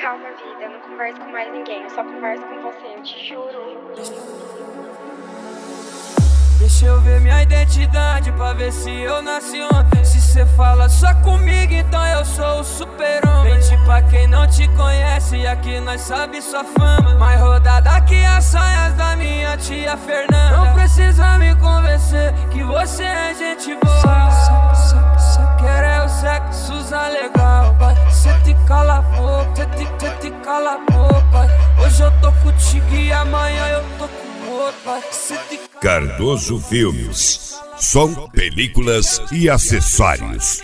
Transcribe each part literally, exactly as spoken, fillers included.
Calma, vida, eu não converso com mais ninguém, eu só converso com você, eu te juro. Deixa eu ver minha identidade pra ver se eu nasci ontem. Se cê fala só comigo, então eu sou o super-homem. Mente pra quem não te conhece, aqui nós sabe sua fama. Mais rodada que as saias da minha tia Fernanda. Não precisa me convencer que você é gente boa. Quero é o sexo, usar legal, vai. Cê te cala a boca, cê te, cê te cala a boca, vai. Hoje eu tô contigo e amanhã eu tô com outro, vai. Cê te Cardoso Filmes, som, películas e acessórios.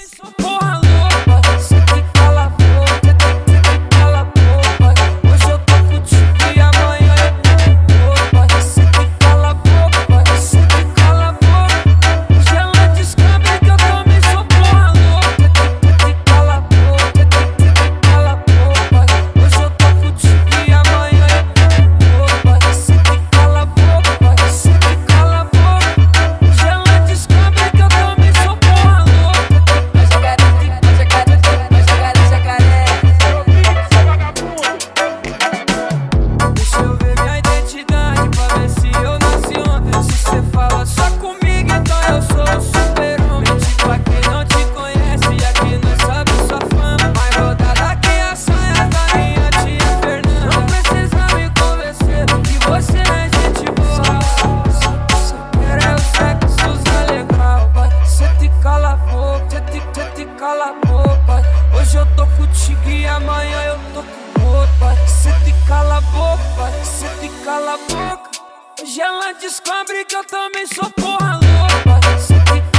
Hoje eu tô contigo e amanhã eu tô com outro, vai. Cê te cala a boca, vai. Cê te cala a boca. Hoje ela descobre que eu também sou porra louca, vai. Cê te